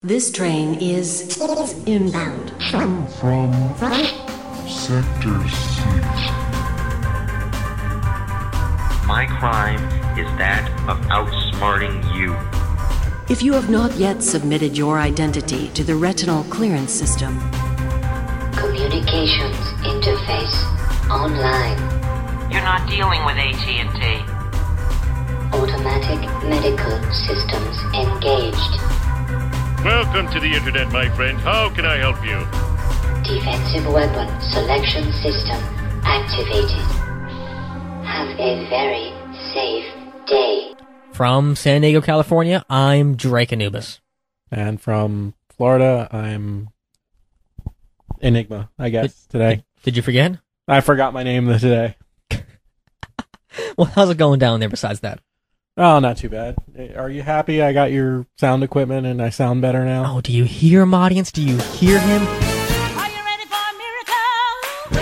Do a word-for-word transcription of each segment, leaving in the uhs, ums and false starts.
This train is inbound. From, from Sector C. My crime is that of outsmarting you. If you have not yet submitted your identity to the retinal clearance system, communications interface online. You're not dealing with A T and T. Automatic medical systems engaged. Welcome to the internet, my friend. How can I help you? Defensive weapon selection system activated. Have a very safe day. From San Diego, California, I'm Drake Anubis. And from Florida, I'm Enigma, I guess, did, today. Did, did you forget? I forgot my name today. Well, how's it going down there besides that? Oh, not too bad. Are you happy I got your sound equipment and I sound better now? Oh, do you hear him, audience? Do you hear him? Are you ready for a miracle?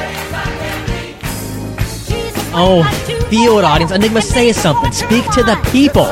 Oh, feel it, audience. Enigma, say something. Speak to the people.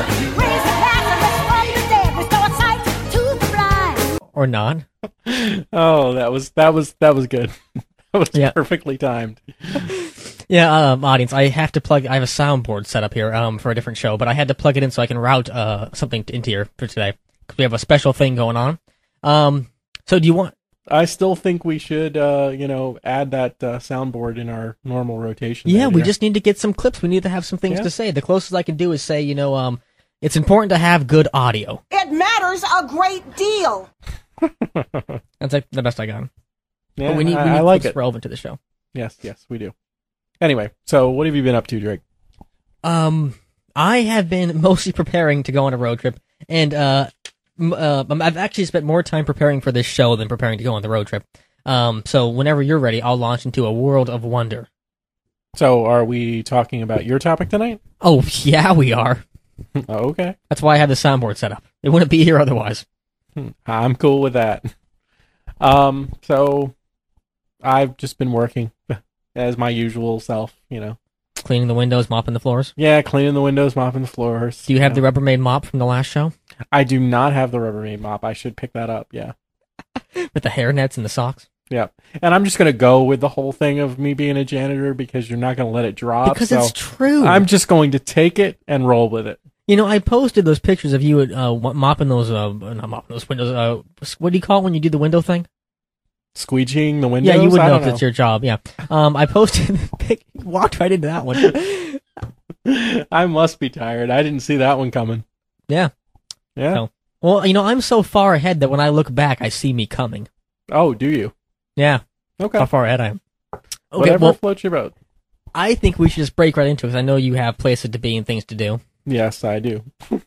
Or not. Oh, that was that was that was good. That was yeah. perfectly timed. Yeah, um, audience, I have to plug, I have a soundboard set up here, um, for a different show, but I had to plug it in so I can route, uh, something into here for today. Because we have a special thing going on. Um, so do you want... I still think we should, uh, you know, add that, uh, soundboard in our normal rotation. Yeah, we here. just need to get some clips. We need to have some things yeah. to say. The closest I can do is say, you know, um, it's important to have good audio. It matters a great deal. That's like the best I got. Yeah, but we need, I, we need I like clips it. relevant to the show. Yes, yes, we do. Anyway, so what have you been up to, Drake? Um, I have been mostly preparing to go on a road trip, and uh, m- uh, I've actually spent more time preparing for this show than preparing to go on the road trip. Um, so whenever you're ready, I'll launch into a world of wonder. So, are we talking about your topic tonight? Oh, yeah, we are. Oh, okay. That's why I have the soundboard set up. It wouldn't be here otherwise. I'm cool with that. Um, so I've just been working as my usual self, you know. Cleaning the windows, mopping the floors? Yeah, cleaning the windows, mopping the floors. Do you have you the know. Rubbermaid mop from the last show? I do not have the Rubbermaid mop. I should pick that up, yeah. With the hair nets and the socks? Yeah. And I'm just going to go with the whole thing of me being a janitor because you're not going to let it drop. Because so it's true. I'm just going to take it and roll with it. You know, I posted those pictures of you uh, mopping those, uh, not mopping those windows, uh, what do you call it when you do the window thing? Squeegeeing the windows? Yeah, you would I know don't if know. it's your job, yeah. Um, I posted, walked right into that one. I must be tired. I didn't see that one coming. Yeah. Yeah. So, well, you know, I'm so far ahead that when I look back, I see me coming. Oh, do you? Yeah. Okay. How far ahead I am. Okay, Whatever well, floats your boat. I think we should just break right into it, because I know you have places to be and things to do. Yes, I do.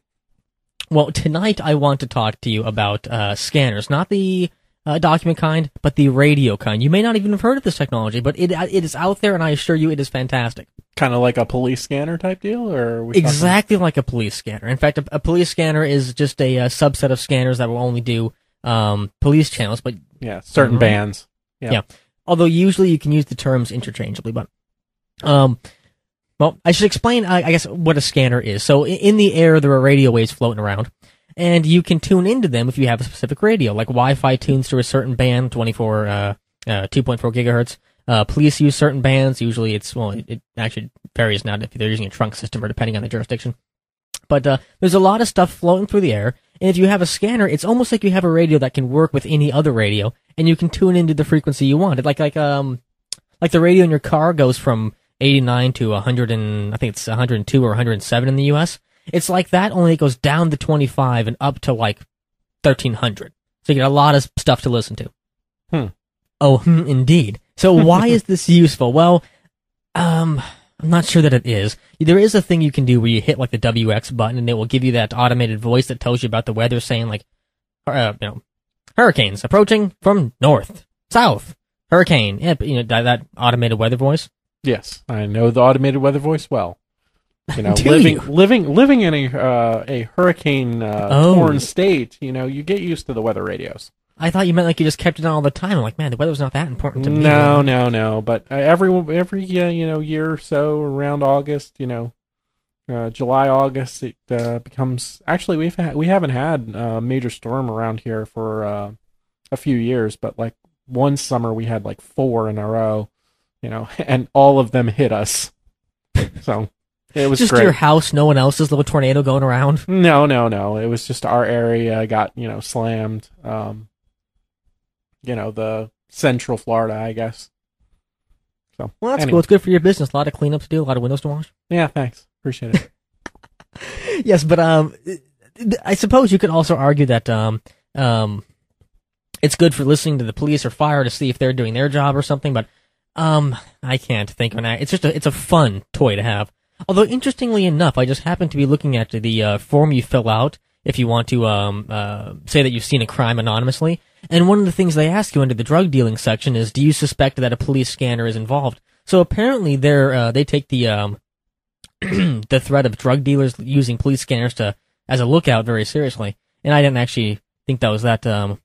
Well, tonight I want to talk to you about uh, scanners, not the uh, document kind, but the radio kind. You may not even have heard of this technology, but it it is out there, and I assure you it is fantastic. Kind of like a police scanner type deal? Or are we Exactly like a police scanner. In fact, a, a police scanner is just a, a subset of scanners that will only do um, police channels, but... Yeah, certain Mhm. bands. Yeah. yeah. Although usually you can use the terms interchangeably, but... Um, well, I should explain, I, I guess, what a scanner is. So, in, in the air, there are radio waves floating around, and you can tune into them if you have a specific radio, like Wi-Fi tunes to a certain band, twenty-four, uh, uh, two point four gigahertz. Uh, police use certain bands. Usually it's, well, it, it actually varies now if they're using a trunk system or depending on the jurisdiction. But, uh, there's a lot of stuff floating through the air, and if you have a scanner, it's almost like you have a radio that can work with any other radio, and you can tune into the frequency you want. It like, like, um, like the radio in your car goes from eighty-nine to one hundred and, I think it's one hundred two or one hundred seven in the U S. It's like that, only it goes down to twenty-five and up to like thirteen hundred. So you get a lot of stuff to listen to. Hmm. Oh, hmm, indeed. So why is this useful? Well, um, I'm not sure that it is. There is a thing you can do where you hit like the W X button and it will give you that automated voice that tells you about the weather, saying like, uh, you know, hurricanes approaching from north, south, hurricane. Yeah, you know, that, that automated weather voice. Yes, I know the automated weather voice well. You know, Do living you? living living in a uh, a hurricane uh, Oh. torn state, you know, you get used to the weather radios. I thought you meant like you just kept it on all the time. I'm like, man, the weather's not that important to me. No, no, no. But uh, every every uh, you know year or so around August, you know, uh, July, August, it uh, becomes... Actually, we've had, we haven't had a major storm around here for uh, a few years, but like one summer we had like four in a row, you know, and all of them hit us. So it was just great. your house, no one else's little tornado going around? No, no, no. It was just our area got, you know, slammed. Um, you know, the Central Florida, I guess. So, Well, that's anyway. cool. It's good for your business. A lot of cleanup to do, a lot of windows to wash. Yeah, thanks. Appreciate it. Yes, but um, I suppose you could also argue that um, um, it's good for listening to the police or fire to see if they're doing their job or something. But um, I can't think of an. It's just a, it's a fun toy to have. Although interestingly enough, I just happened to be looking at the uh, form you fill out if you want to um, uh, say that you've seen a crime anonymously. And one of the things they ask you under the drug dealing section is, do you suspect that a police scanner is involved? So apparently they're uh, they take the um, the threat of drug dealers using police scanners to as a lookout very seriously. And I didn't actually think that was that um,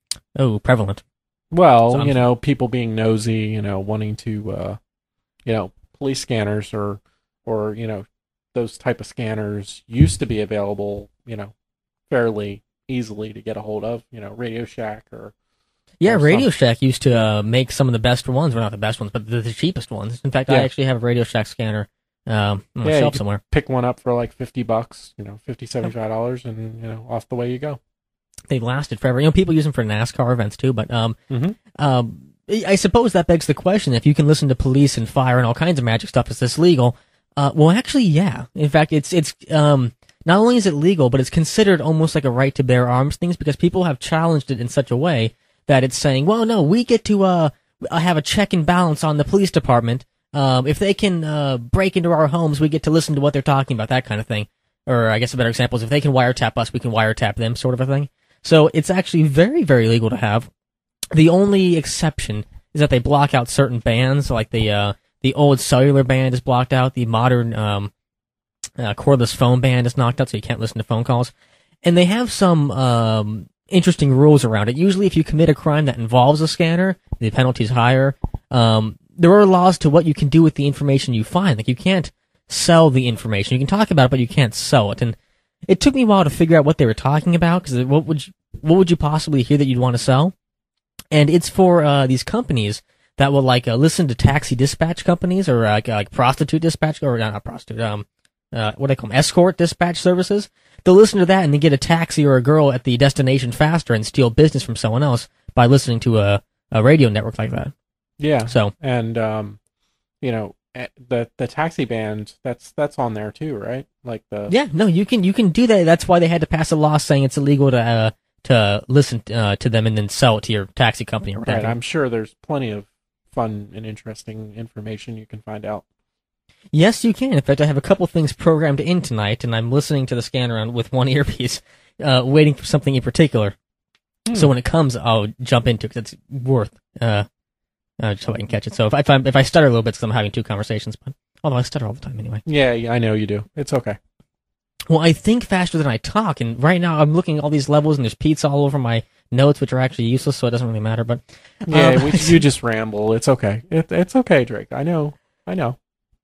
oh prevalent. Well, So I'm- you know, people being nosy, you know, wanting to, uh, you know, police scanners or, or you know, those type of scanners used to be available, you know, fairly easily to get a hold of, you know, Radio Shack or Yeah, or Radio some- Shack used to uh, make some of the best ones. Well, not the best ones, but the, the cheapest ones. In fact, I Yeah. actually have a Radio Shack scanner um, on my Yeah, you shelf could somewhere. pick one up for like fifty bucks, you know, fifty, seventy-five dollars, and, you know, off the way you go. They've lasted forever. You know, people use them for NASCAR events too, but um, Mhm. um, I suppose that begs the question: if you can listen to police and fire and all kinds of magic stuff, is this legal? Uh, well, actually, yeah. In fact, it's it's um, not only is it legal, but it's considered almost like a right to bear arms things because people have challenged it in such a way that it's saying, well, no, we get to uh have a check and balance on the police department. Um, if they can uh break into our homes, we get to listen to what they're talking about, that kind of thing. Or I guess a better example is if they can wiretap us, we can wiretap them, sort of a thing. So it's actually very, very legal to have. The only exception is that they block out certain bands, like the uh, the old cellular band is blocked out, the modern um, uh, cordless phone band is knocked out, so you can't listen to phone calls. And they have some um, interesting rules around it. Usually, if you commit a crime that involves a scanner, the penalty's higher. Um, there are laws to what you can do with the information you find. Like you can't sell the information. You can talk about it, but you can't sell it. And it took me a while to figure out what they were talking about, because what would you, what would you possibly hear that you'd want to sell? And it's for uh, these companies that will like uh, listen to taxi dispatch companies or uh, like, like prostitute dispatch or not, not prostitute, um, uh, what do they call them, escort dispatch services. They'll listen to that and then get a taxi or a girl at the destination faster and steal business from someone else by listening to a, a radio network like that. Yeah. So and um, you know, eh, the the taxi band, that's that's on there too, right? Like the yeah, no, you can you can do that. That's why they had to pass a law saying it's illegal to uh, to listen uh, to them and then sell it to your taxi company or whatever. Right. I'm sure there's plenty of fun and interesting information you can find out. Yes, you can. In fact, I have a couple things programmed in tonight, and I'm listening to the scanner on with one earpiece, uh, waiting for something in particular. Hmm. So when it comes, I'll jump into it because it's worth uh, uh, just so I can catch it. So if I if, I'm, if I stutter a little bit, it's because I'm having two conversations. But although I stutter all the time anyway. Yeah, yeah, I know you do. It's okay. Well, I think faster than I talk, and right now I'm looking at all these levels, and there's pizza all over my notes, which are actually useless, so it doesn't really matter. But Yeah, um, we, you just ramble. It's okay. It, it's okay, Drake. I know. I know.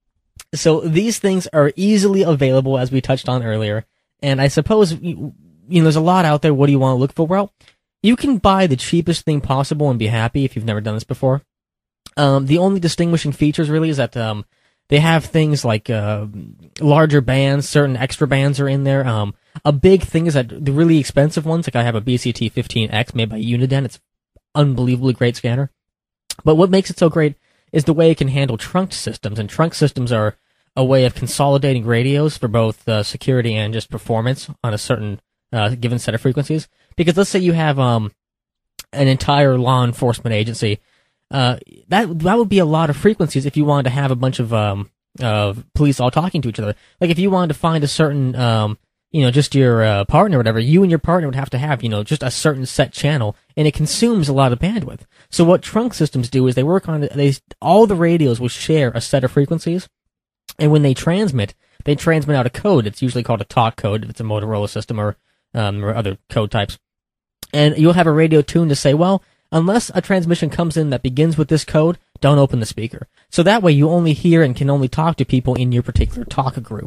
So these things are easily available, as we touched on earlier. And I suppose, you know, there's a lot out there. What do you want to look for? Well, you can buy the cheapest thing possible and be happy if you've never done this before. Um, the only distinguishing features really is that um, they have things like uh, larger bands, certain extra bands are in there. Um, a big thing is that the really expensive ones, like I have a B C T fifteen X made by Uniden. It's unbelievably great scanner. But what makes it so great is the way it can handle trunk systems. And trunk systems are a way of consolidating radios for both uh, security and just performance on a certain uh, given set of frequencies. Because let's say you have um, an entire law enforcement agency. Uh, that that would be a lot of frequencies if you wanted to have a bunch of um, uh, police all talking to each other. Like if you wanted to find a certain, um, you know, just your uh, partner or whatever, you and your partner would have to have, you know, just a certain set channel, and it consumes a lot of bandwidth. So what trunk systems do is they work on, they all the radios will share a set of frequencies, and when they transmit, they transmit out a code. It's usually called a talk code if it's a Motorola system or um, or other code types. And you'll have a radio tune to say, well, unless a transmission comes in that begins with this code, don't open the speaker. So that way you only hear and can only talk to people in your particular talk group.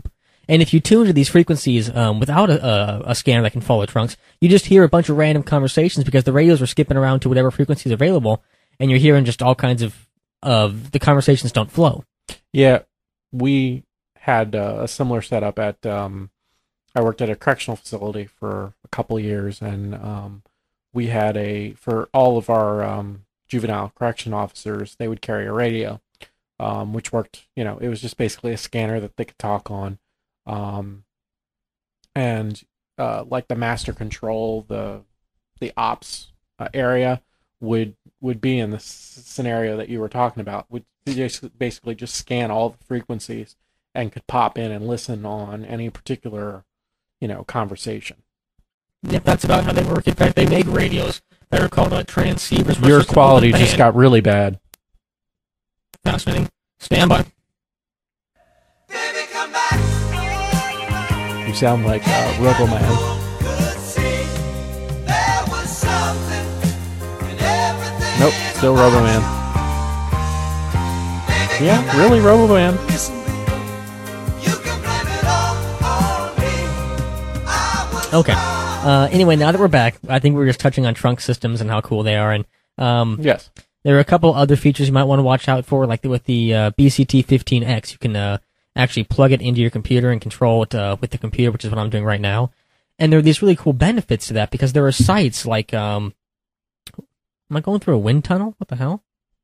And if you tune to these frequencies um, without a, a, a scanner that can follow trunks, you just hear a bunch of random conversations because the radios are skipping around to whatever frequency is available, and you're hearing just all kinds of of the conversations don't flow. Yeah, we had uh, a similar setup at. Um, I worked at a correctional facility for a couple of years, and um, we had a for all of our um, juvenile correction officers, they would carry a radio, um, which worked. You know, it was just basically a scanner that they could talk on. Um, and, uh, like the master control, the, the ops uh, area would, would be in the s- scenario that you were talking about, would just basically just scan all the frequencies and could pop in and listen on any particular, you know, conversation. Yep, that's about how they work. In fact, they make radios that are called uh, transceivers. Your quality just got really bad. Fascinating. Stand by. You sound like uh, Roboman. Nope, still Roboman. Yeah, really Roboman. Okay. Uh, anyway, now that we're back, I think we were just touching on trunk systems and how cool they are. And um, yes, there are a couple other features you might want to watch out for, like with the uh, B C T fifteen X. You can uh, actually plug it into your computer and control it uh, with the computer, which is what I'm doing right now. And there are these really cool benefits to that because there are sites like, um, am I going through a wind tunnel? What the hell?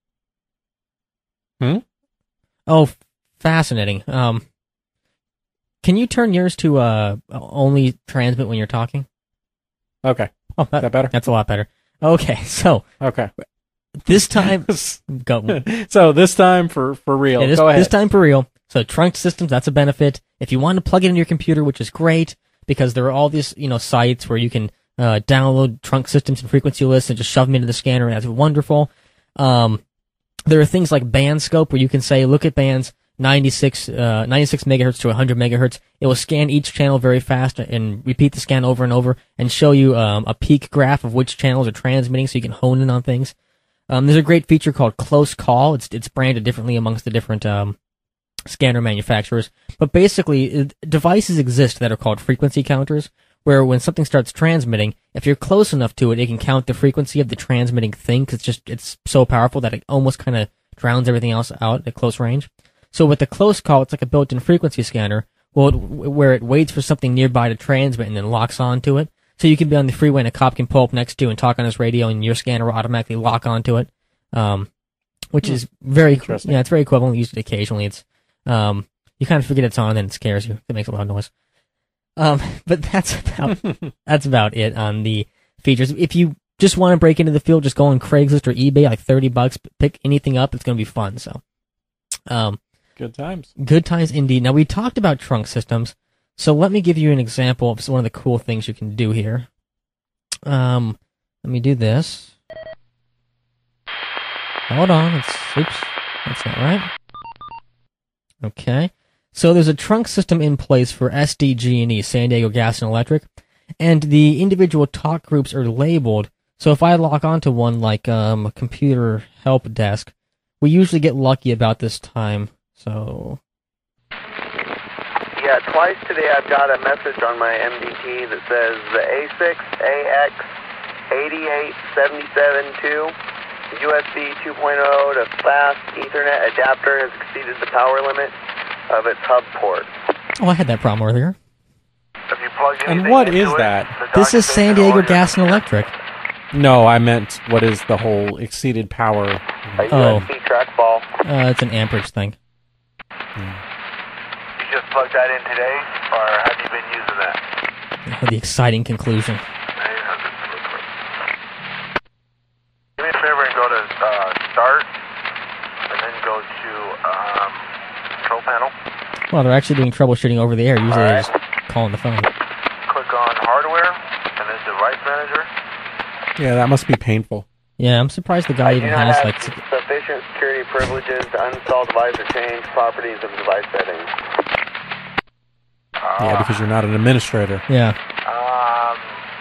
Hmm? Oh, fascinating. Um, can you turn yours to uh, only transmit when you're talking? Okay. Oh, that, Is that better? That's a lot better. Okay, so. Okay. This time. go. So this time for, for real. Yeah, this, go ahead. This time for real. So trunk systems, that's a benefit. If you want to plug it into your computer, which is great, because there are all these, you know, sites where you can uh, download trunk systems and frequency lists and just shove them into the scanner, and that's wonderful. Um, there are things like band scope where you can say, look at bands ninety-six, uh, ninety-six megahertz to one hundred megahertz. It will scan each channel very fast and repeat the scan over and over and show you um, a peak graph of which channels are transmitting so you can hone in on things. Um, there's a great feature called Close Call. It's it's branded differently amongst the different um, scanner manufacturers. But basically, it, devices exist that are called frequency counters, where when something starts transmitting, if you're close enough to it, it can count the frequency of the transmitting thing, because it's just it's so powerful that it almost kind of drowns everything else out at close range. So with the Close Call, it's like a built-in frequency scanner, well, it, where it waits for something nearby to transmit and then locks onto it. So you can be on the freeway and a cop can pull up next to you and talk on his radio, and your scanner will automatically lock onto it, um, which is very interesting. Yeah, it's very cool. I've only used it occasionally. It's um, you kind of forget it's on, and it scares you. It makes a loud noise. Um, but that's about that's about it on the features. If you just want to break into the field, just go on Craigslist or eBay, like thirty bucks. Pick anything up. It's going to be fun. So, um, good times. Good times indeed. Now we talked about trunk systems. So let me give you an example of one of the cool things you can do here. Um, let me do this. Hold on. It's, oops. That's not right. Okay. So there's a trunk system in place for S D G and E, San Diego Gas and Electric, and the individual talk groups are labeled. So if I log onto one like um, a computer help desk, we usually get lucky about this time. So... Yeah, twice today I've got a message on my M D T that says the A six A X eight eight seven seven two U S B two point oh to fast Ethernet adapter has exceeded the power limit of its hub port. Oh, I had that problem earlier. If you plug And what is that? This is San Diego Gas and Electric. No, I meant what is the whole exceeded power? A Oh. U S B trackball. Uh, it's an amperage thing. You just plugged that in today, or have you been using that? The exciting conclusion. Do me a favor and go to uh, Start, and then go to um, Control Panel. Well, they're actually doing troubleshooting over the air. Usually they just call on the phone. Click on Hardware, and then Device Manager. Yeah, that must be painful. Yeah, I'm surprised the guy I do even not has have like. sufficient security privileges to uninstall device or change properties of device settings. Yeah, because you're not an administrator. Yeah. Um,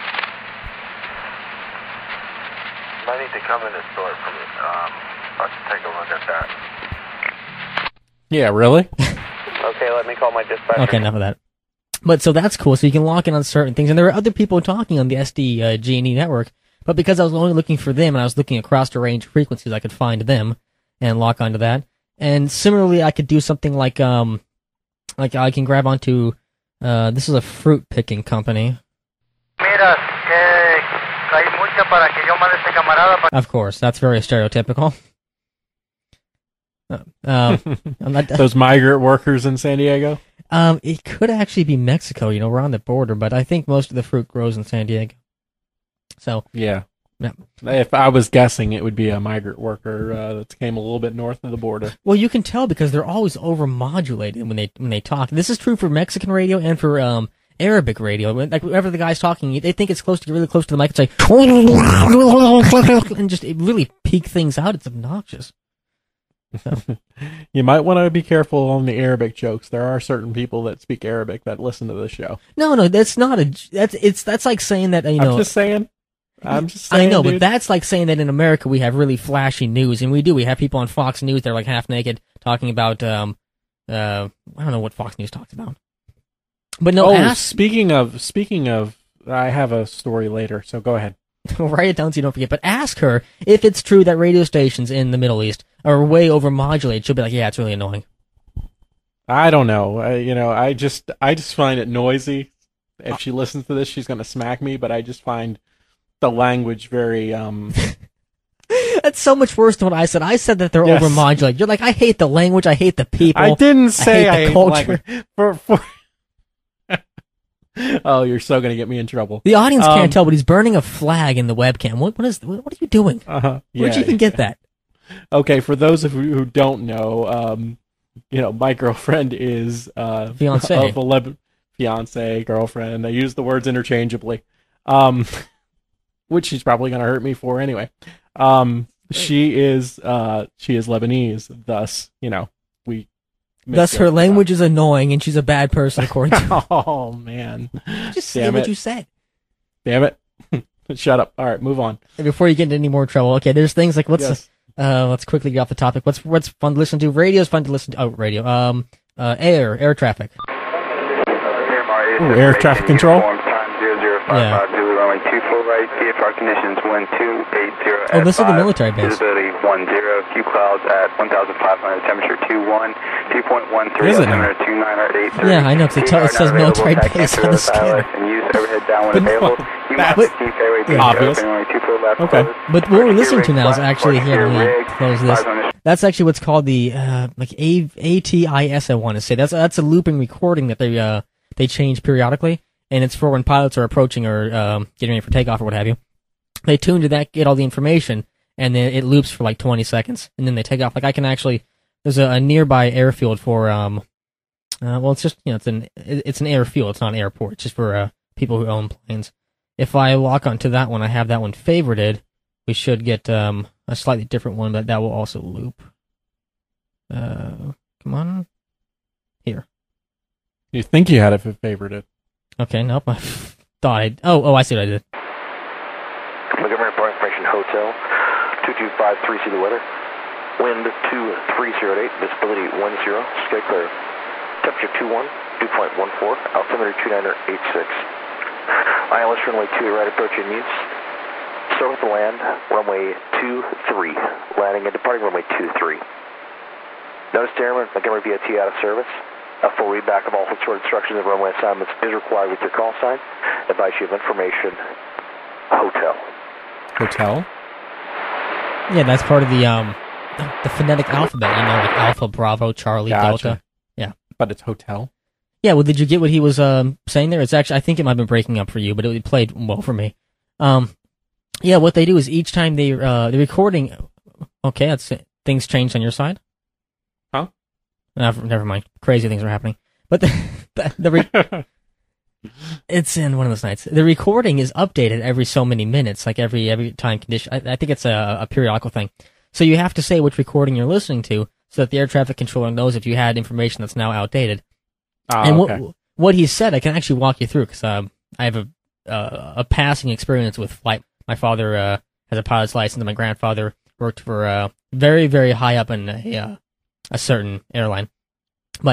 I need to come in the store for me. Um, let's take a look at that. Yeah, really? Okay, let me call my dispatcher. Okay, enough of that. But so that's cool. So you can lock in on certain things, and there are other people talking on the S D uh, G and E network. But because I was only looking for them, and I was looking across the range of frequencies, I could find them and lock onto that. And similarly, I could do something like um, like I can grab onto. Uh, this is a fruit picking company. Mira, que hay mucha para que yo mande este camarada. Of course, that's very stereotypical. Uh, um, I'm not, Those migrant workers in San Diego? Um, it could actually be Mexico. You know, we're on the border, but I think most of the fruit grows in San Diego. So yeah, yeah. If I was guessing, it would be a migrant worker uh, that came a little bit north of the border. Well, you can tell because they're always over-modulated when they when they talk. This is true for Mexican radio and for um Arabic radio. Like whenever the guy's talking, they think it's close to really close to the mic and say, and just it really peak things out. It's obnoxious. So. You might want to be careful on the Arabic jokes. There are certain people that speak Arabic that listen to the show. No, no, that's not a. That's it's that's like saying that you know. I'm just saying. I'm just saying. I know, dude. but that's like saying that in America we have really flashy news, and we do. We have people on Fox News that are like half naked talking about. Um, uh, I don't know what Fox News talks about. But no, oh, ask. Speaking of speaking of, I have a story later, so go ahead. Write it down so you don't forget. But ask her if it's true that radio stations in the Middle East are way over modulated. She'll be like, "Yeah, it's really annoying." I don't know. I, you know, I just I just find it noisy. If she listens to this, she's gonna smack me. But I just find the language very. um That's so much worse than what I said. I said that they're yes. over modulated. You're like, I hate the language. I hate the people. I didn't say I hate I the hate culture. The for for. Oh, you're so gonna get me in trouble. The audience um, can't tell, but he's burning a flag in the webcam. What what is what are you doing? Uh-huh. Yeah. Where'd you even get that? Okay, for those of you who don't know, um, you know, my girlfriend is uh, Fiancé. of eleven fiance, girlfriend. I use the words interchangeably, um, which she's probably gonna hurt me for anyway. Um, she is uh, she is Lebanese, thus, you know, we. Thus, her language is annoying, and she's a bad person, according to. Oh man! Just say Damn what it. you said. Damn it! Shut up. All right, move on. And before you get into any more trouble, okay, there's things like what's Yes. uh let's quickly get off the topic. What's what's fun to listen to? Radio is fun to listen to. Oh, radio. Um, uh, air, air traffic. Ooh, air traffic control. Yeah. Oh, this is the military base. Visibility one zero, few clouds at one thousand five hundred, temperature two one, dew point one three, Is it now? altimeter two nine eight three. Yeah, I know, 'cause it, tell, it says military base on the scanner. And use overhead downwind But no, available. You that's must keep fairway beach obvious. open, only two foot left Okay. closed. But what we're Park listening to your now is rig, actually park here. your Let me rig, close this. five hundred. That's actually what's called the uh like A A T I S. I want to say that's that's a looping recording that they uh they change periodically, and it's for when pilots are approaching or um getting ready for takeoff or what have you. They tune to that, get all the information, and then it loops for like twenty seconds, and then they take off. Like I can actually, there's a, a nearby airfield for um, uh, well, it's just you know it's an it's an airfield, it's not an airport, it's just for uh people who own planes. If I lock onto that one, I have that one favorited. We should get um a slightly different one, but that will also loop. Uh, come on, here. You think you had it favorited? Okay, nope. I thought I. Oh, oh, I see what I did. Montgomery Park Information Hotel, two two five three, see the weather. Wind two three zero eight, visibility one zero, sky clear. Temperature two one, dew point one four, altimeter two nine eight six. I L S runway two, right approach in use. Start with the land, runway two three, landing and departing runway two three. Notice to airman, Montgomery V O T out of service. A full readback of all short instructions and runway assignments is required with your call sign. Advice you of information, hotel. Hotel? Yeah, that's part of the um the phonetic alphabet, you know, like Alpha, Bravo, Charlie, Gotcha. Delta. Yeah. But it's hotel? Yeah, well, did you get what he was um saying there? It's actually, I think it might have been breaking up for you, but it played well for me. Um, yeah, what they do is each time they, uh, the recording, okay, that's it. Things changed on your side? Huh? Never, never mind. Crazy things are happening. But the, the, the re- it's in one of those nights. The recording is updated every so many minutes, like every, every time condition. I, I think it's a, a periodical thing. So you have to say which recording you're listening to so that the air traffic controller knows if you had information that's now outdated. Ah, and okay. what what he said, I can actually walk you through because um, I have a uh, a passing experience with flight. My father uh, has a pilot's license, and my grandfather worked for uh, very very high up in a uh, a certain airline. But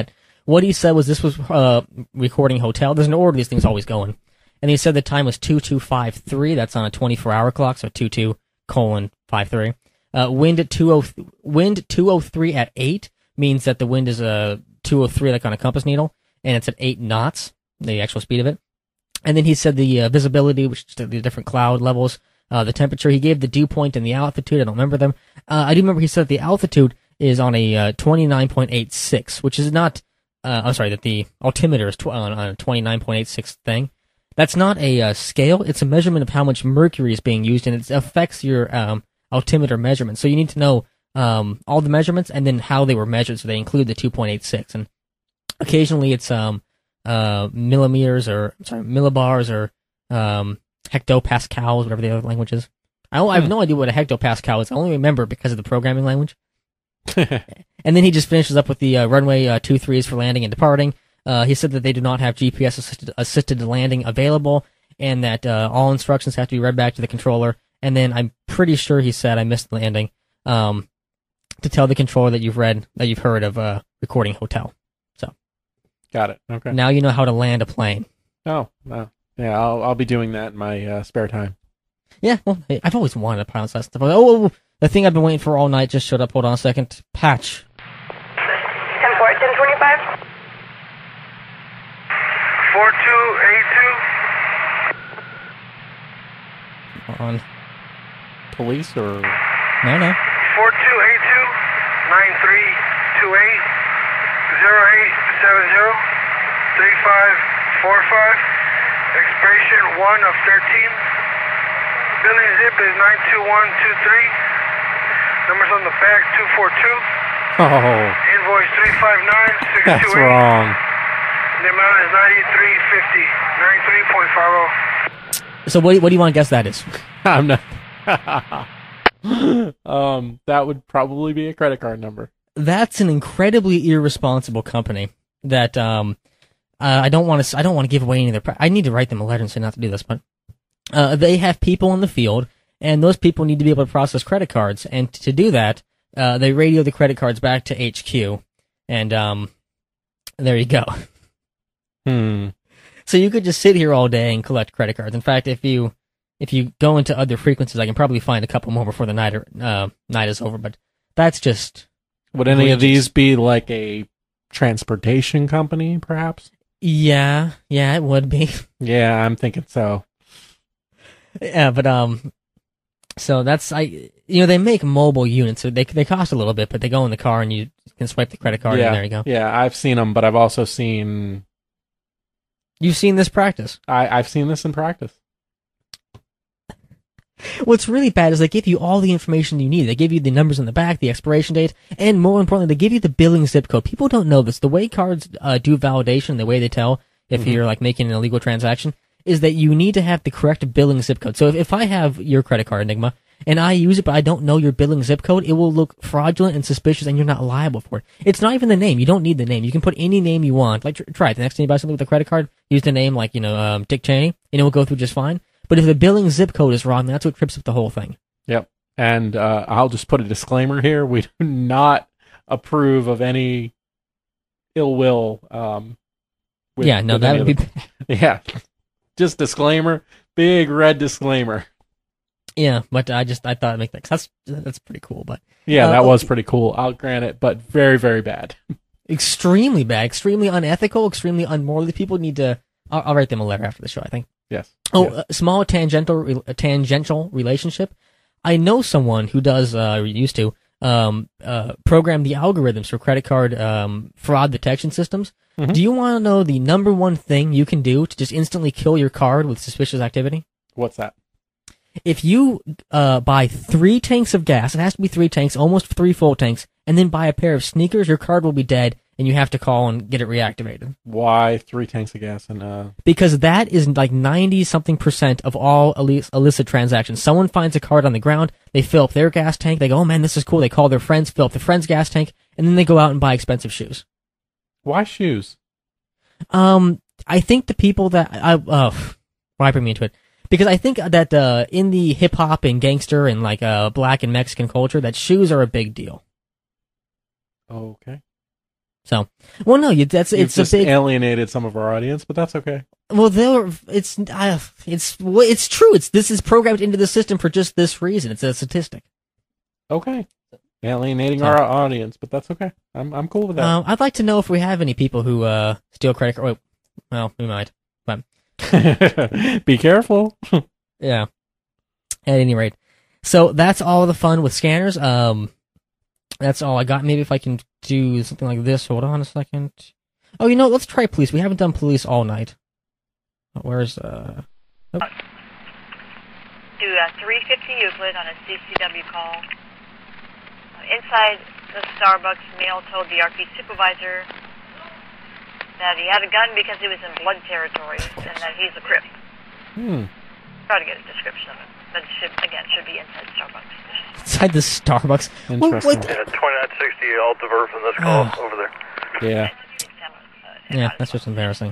What he said was this was uh, recording hotel. There's an order these things always go in. And he said the time was two two five three. That's on a twenty-four hour clock, so two two colon five three. Uh, wind at two oh wind two oh three at eight means that the wind is a two oh three like on a compass needle, and it's at eight knots, the actual speed of it. And then he said the uh, visibility, which is the different cloud levels, uh, the temperature. He gave the dew point and the altitude. I don't remember them. Uh, I do remember he said the altitude is on a uh, twenty-nine point eight six, which is not. Uh, I'm sorry, that the altimeter is tw- on, on a twenty-nine point eight six thing. That's not a uh, scale. It's a measurement of how much mercury is being used, and it affects your um, altimeter measurement. So you need to know um, all the measurements and then how they were measured. So they include the two point eight six, and occasionally it's um, uh, millimeters or I'm sorry, millibars or um, hectopascals, whatever the other language is. I, don't, I have Hmm. no idea what a hectopascal is. I only remember because of the programming language. And then he just finishes up with the uh, runway uh, two three is for landing and departing. Uh, he said that they do not have G P S assisted, assisted landing available, and that uh, all instructions have to be read back to the controller. And then I'm pretty sure he said I missed the landing um, to tell the controller that you've read that you've heard of uh, recording hotel. So Got it. Okay. now you know how to land a plane. Oh, no. Yeah, I'll I'll be doing that in my uh, spare time. Yeah, well, hey, I've always wanted to pilot that stuff. Oh, oh, oh, the thing I've been waiting for all night just showed up. Hold on a second. Patch. ten four, ten twenty-five. four two eight two. Hold on. Police or No, no. four two eight two, nine three two eight, zero eight seven zero, three five four five. Expiration one of thirteen. Billing zip is nine two one two three. Numbers on the back two four two. oh, Invoice three five nine six two eight. that's wrong. The amount is ninety-three fifty, ninety-three point five zero. So what, what do you want to guess that is? I'm not. um, that would probably be a credit card number. That's an incredibly irresponsible company that um uh, I don't want to I don't want to give away any of their pri- I need to write them a letter and say not to do this, but uh, they have people in the field, and those people need to be able to process credit cards, and to do that, uh, they radio the credit cards back to H Q, and um there you go. Hmm. So you could just sit here all day and collect credit cards. In fact, if you if you go into other frequencies, I can probably find a couple more before the night are, uh, night is over. But that's just Would any of egregious. these be like a transportation company, perhaps? Yeah, yeah, it would be. Yeah, I'm thinking so. Yeah, but um, so that's I. You know, they make mobile units. So they they cost a little bit, but they go in the car and you can swipe the credit card, yeah, and there you go. Yeah, I've seen them, but I've also seen. You've seen this practice. I I've seen this in practice. What's really bad is they give you all the information you need. They give you the numbers on the back, the expiration date, and more importantly, they give you the billing zip code. People don't know this. The way cards uh, do validation, the way they tell if Mhm. you're like making an illegal transaction, is that you need to have the correct billing zip code. So if, if I have your credit card, Enigma, and I use it, but I don't know your billing zip code, it will look fraudulent and suspicious, and you're not liable for it. It's not even the name. You don't need the name. You can put any name you want. Like, tr- try it. The next time you buy something with a credit card, use the name like, you know, um, Dick Cheney, and it will go through just fine. But if the billing zip code is wrong, that's what trips up the whole thing. Yep. And uh, I'll just put a disclaimer here: we do not approve of any ill will. Um, with, Yeah, no, with that any would of the- yeah. Just disclaimer, big red disclaimer. Yeah, but I just I thought I'd make that 'cause that's that's pretty cool. But Yeah, uh, that was pretty cool. I'll grant it, but very, very bad. extremely bad, extremely unethical, extremely unmoral. These people need to. I'll, I'll write them a letter after the show, I think. Yes. Oh, yes. a small tangential re- a tangential relationship. I know someone who does uh used to um uh program the algorithms for credit card um fraud detection systems. Mhm. Do you want to know the number one thing you can do to just instantly kill your card with suspicious activity? What's that? If you uh, buy three tanks of gas, it has to be three tanks, almost three full tanks, and then buy a pair of sneakers, your card will be dead, and you have to call and get it reactivated. Why three tanks of gas and uh? Because that is like ninety-something percent of all illi- illicit transactions. Someone finds a card on the ground, they fill up their gas tank, they go, oh man, this is cool, they call their friends, fill up the friend's gas tank, and then they go out and buy expensive shoes. Why shoes? Um, I think the people that, I, uh, why bring me into it? Because I think that uh, in the hip hop and gangster and like uh, black and Mexican culture, that shoes are a big deal. Okay. So, well, no, you, that's You've it's just a big alienated some of our audience, but that's okay. Well, there it's uh, it's well, it's true. It's this is programmed into the system for just this reason. It's a statistic. Okay, alienating So- our audience, but that's okay. I'm I'm cool with that. Um, I'd like to know if we have any people who uh, steal credit card. Well, we might, but Be careful. yeah. At any rate, so that's all the fun with scanners. Um, that's all I got. Maybe if I can do something like this. Hold on a second. Oh, you know, let's try police. We haven't done police all night. Where's uh? Oh. Do uh, three fifty Euclid on a C C W call. Uh, inside the Starbucks, male told the R P supervisor that he had a gun because he was in blood territory and that he's a Crip. Hmm. Try to get a description of it, but it should, again, should be inside Starbucks. Inside the Starbucks. Interesting. What, what? Yeah, twenty-nine sixty Altiver from this call Oh. over there. Yeah. Yeah, that's just embarrassing.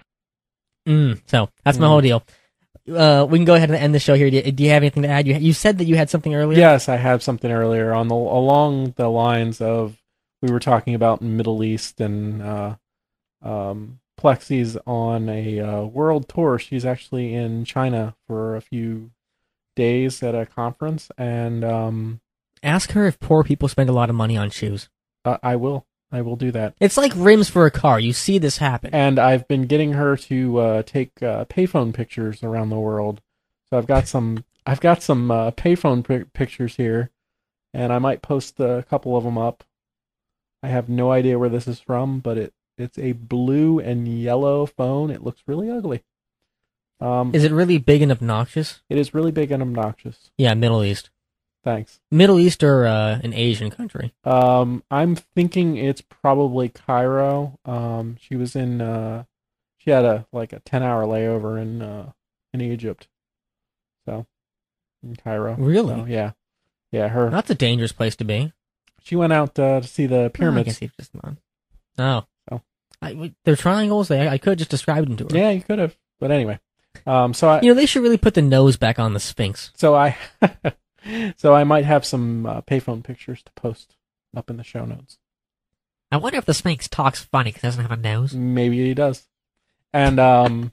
Mm, so that's my Mm. whole deal. Uh, we can go ahead and end the show here. Do you, do you have anything to add? You you said that you had something earlier. Yes, I have something earlier on the along the lines of we were talking about Middle East and uh, um, Plexi's on a uh, world tour. She's actually in China for a few days at a conference, and um, Ask her if poor people spend a lot of money on shoes. uh, I will. I will do that. It's like rims for a car. You see this happen. And I've been getting her to uh, take uh, payphone pictures around the world. So I've got some. I've got some uh, payphone pi- pictures here, and I might post a couple of them up. I have no idea where this is from, but it it's a blue and yellow phone. It looks really ugly. Um, Is it really big and obnoxious? It is really big and obnoxious. Yeah, Middle East. Thanks. Middle East or uh, an Asian country? Um, I'm thinking it's probably Cairo. Um, she was in. Uh, she had a like a ten hour layover in uh, in Egypt. So, in Cairo. Really? So, yeah, yeah. Her. That's a dangerous place to be. She went out uh, to see the Oh, I pyramids. guess he's just not. Oh. So. I, they're triangles. They, I could have just described them to her. Yeah, you could have. But anyway, um, so I. You know, they should really put the nose back on the Sphinx. So I. So I might have some uh, payphone pictures to post up in the show notes. I wonder if the Sphinx talks funny because it doesn't have a nose. Maybe he does. And um,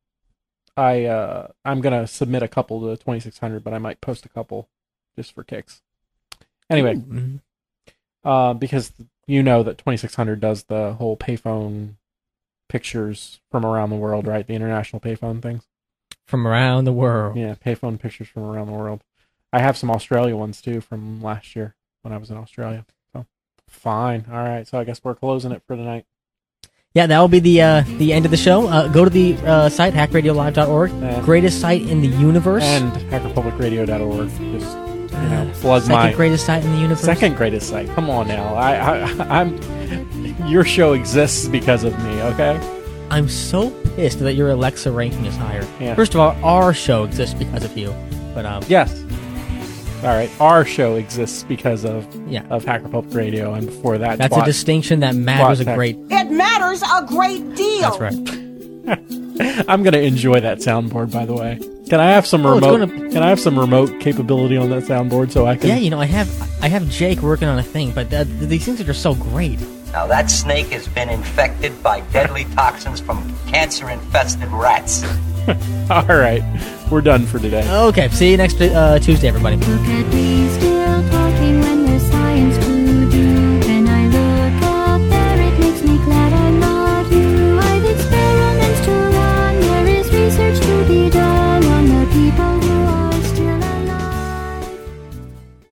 I uh, I'm gonna submit a couple to twenty-six hundred, but I might post a couple just for kicks. Anyway, Ooh. uh, because you know that twenty-six hundred does the whole payphone pictures from around the world, right? The international payphone things. From around the world. Yeah, payphone pictures from around the world. I have some Australia ones too from last year when I was in Australia. So fine, all right. So I guess we're closing it for tonight. Yeah, that will be the uh, the end of the show. Uh, go to the uh, site, hack radio live dot org. Yeah. Greatest site in the universe. And hack republic radio dot org. Just, you know, plug Second my... greatest site in the universe. Second greatest site. Come on now. I, I, I'm... Your show exists because of me, okay? I'm so pissed that your Alexa ranking is higher. Yeah. First of all, our show exists because of you. But um, Yes. All right. Our show exists because of Yeah. of Hack Republic Radio, and before that, that's twat, a distinction that matters twat a tech. great... It matters a great deal. That's right. I'm gonna enjoy that soundboard, by the way. Can I have some Oh, it's remote? gonna- Can I have some remote capability on that soundboard so I can? Yeah, you know, I have I have Jake working on a thing, but uh, these things are just so great. Now that snake has been infected by deadly toxins from cancer-infested rats. All right, we're done for today. Okay, see you next uh, Tuesday, everybody. Look at me still talking when there's science.